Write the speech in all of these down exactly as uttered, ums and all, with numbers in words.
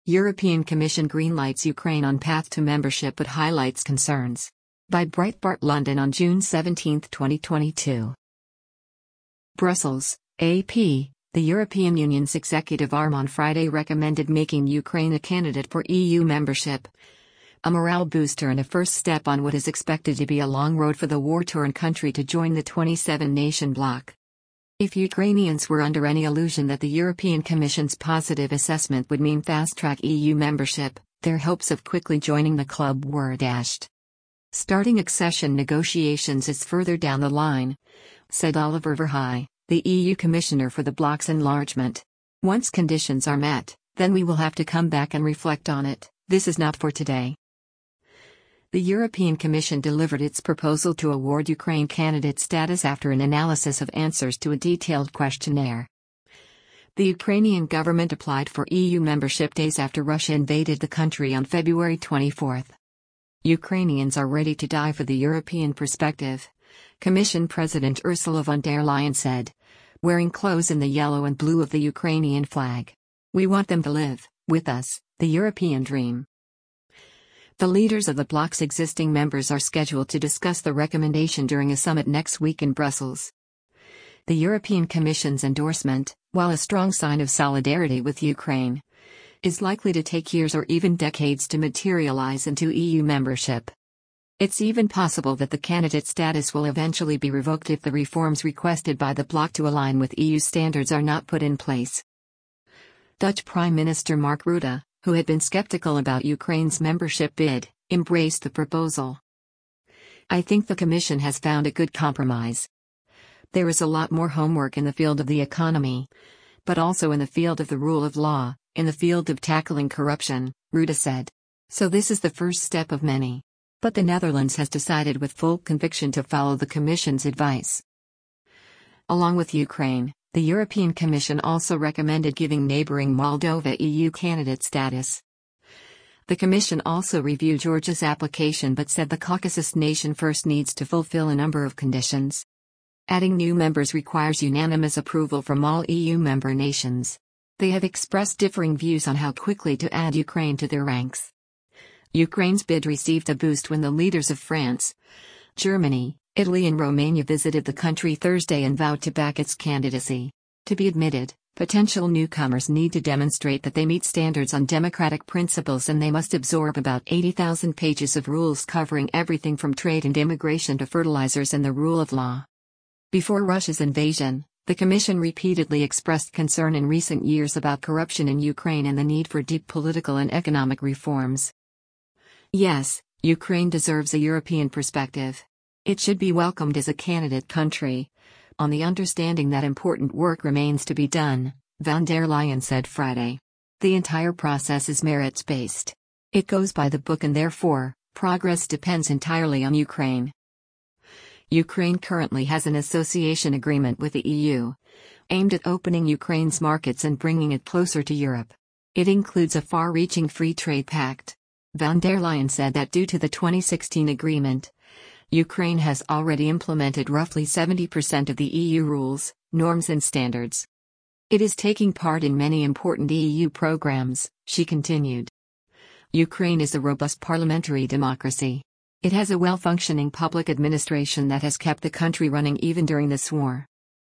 European Commission greenlights Ukraine on path to membership but highlights concerns. By Breitbart London on June seventeenth, twenty twenty-two. Brussels, A P. The European Union's executive arm on Friday recommended making Ukraine a candidate for E U membership. A morale booster and a first step on what is expected to be a long road for the war-torn country to join the twenty-seven nation bloc. If Ukrainians were under any illusion that the European Commission's positive assessment would mean fast-track E U membership, their hopes of quickly joining the club were dashed. Starting accession negotiations is further down the line, said Oliver Verhey, the E U Commissioner for the bloc's enlargement. Once conditions are met, then we will have to come back and reflect on it. This is not for today. The European Commission delivered its proposal to award Ukraine candidate status after an analysis of answers to a detailed questionnaire. The Ukrainian government applied for E U membership days after Russia invaded the country on February twenty-fourth. Ukrainians are ready to die for the European perspective, Commission President Ursula von der Leyen said, wearing clothes in the yellow and blue of the Ukrainian flag. We want them to live, with us, the European dream. The leaders of the bloc's existing members are scheduled to discuss the recommendation during a summit next week in Brussels. The European Commission's endorsement, while a strong sign of solidarity with Ukraine, is likely to take years or even decades to materialize into E U membership. It's even possible that the candidate status will eventually be revoked if the reforms requested by the bloc to align with E U standards are not put in place. Dutch Prime Minister Mark Rutte, who had been skeptical about Ukraine's membership bid, embraced the proposal. I think the Commission has found a good compromise. There is a lot more homework in the field of the economy, but also in the field of the rule of law, in the field of tackling corruption, Rutte said. So this is the first step of many. But the Netherlands has decided with full conviction to follow the Commission's advice. Along with Ukraine, the European Commission also recommended giving neighboring Moldova E U candidate status. The Commission also reviewed Georgia's application but said the Caucasus nation first needs to fulfill a number of conditions. Adding new members requires unanimous approval from all E U member nations. They have expressed differing views on how quickly to add Ukraine to their ranks. Ukraine's bid received a boost when the leaders of France, Germany, Italy and Romania visited the country Thursday and vowed to back its candidacy. To be admitted, potential newcomers need to demonstrate that they meet standards on democratic principles and they must absorb about eighty thousand pages of rules covering everything from trade and immigration to fertilizers and the rule of law. Before Russia's invasion, the Commission repeatedly expressed concern in recent years about corruption in Ukraine and the need for deep political and economic reforms. Yes, Ukraine deserves a European perspective. It should be welcomed as a candidate country, on the understanding that important work remains to be done, von der Leyen said Friday. The entire process is merits-based. It goes by the book and therefore, progress depends entirely on Ukraine. Ukraine currently has an association agreement with the E U, aimed at opening Ukraine's markets and bringing it closer to Europe. It includes a far-reaching free trade pact. Von der Leyen said that due to the twenty sixteen agreement, Ukraine has already implemented roughly seventy percent of the E U rules, norms and standards. It is taking part in many important E U programs, she continued. Ukraine is a robust parliamentary democracy. It has a well-functioning public administration that has kept the country running even during this war.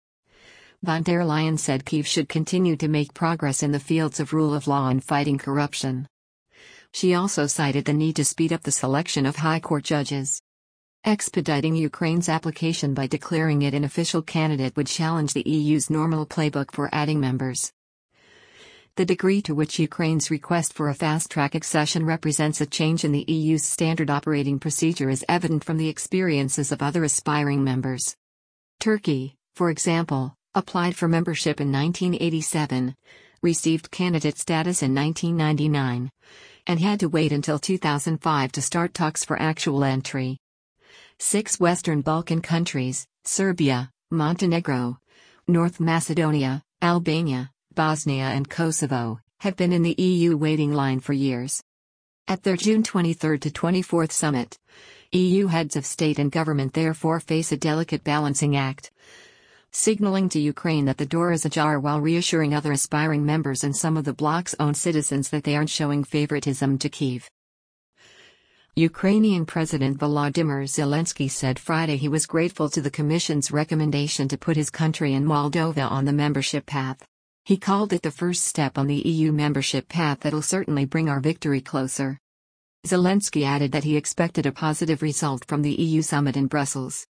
Von der Leyen said Kyiv should continue to make progress in the fields of rule of law and fighting corruption. She also cited the need to speed up the selection of high court judges. Expediting Ukraine's application by declaring it an official candidate would challenge the E U's normal playbook for adding members. The degree to which Ukraine's request for a fast-track accession represents a change in the E U's standard operating procedure is evident from the experiences of other aspiring members. Turkey, for example, applied for membership in nineteen eighty-seven, received candidate status in nineteen ninety-nine, and had to wait until two thousand five to start talks for actual entry. Six Western Balkan countries, Serbia, Montenegro, North Macedonia, Albania, Bosnia and Kosovo, have been in the E U waiting line for years. At their June twenty-third to twenty-fourth summit, E U heads of state and government therefore face a delicate balancing act. signaling to Ukraine that the door is ajar while reassuring other aspiring members and some of the bloc's own citizens that they aren't showing favoritism to Kyiv. Ukrainian President Volodymyr Zelensky said Friday he was grateful to the Commission's recommendation to put his country and Moldova on the membership path. He called it the first step on the E U membership path that'll certainly bring our victory closer. Zelensky added that he expected a positive result from the E U summit in Brussels.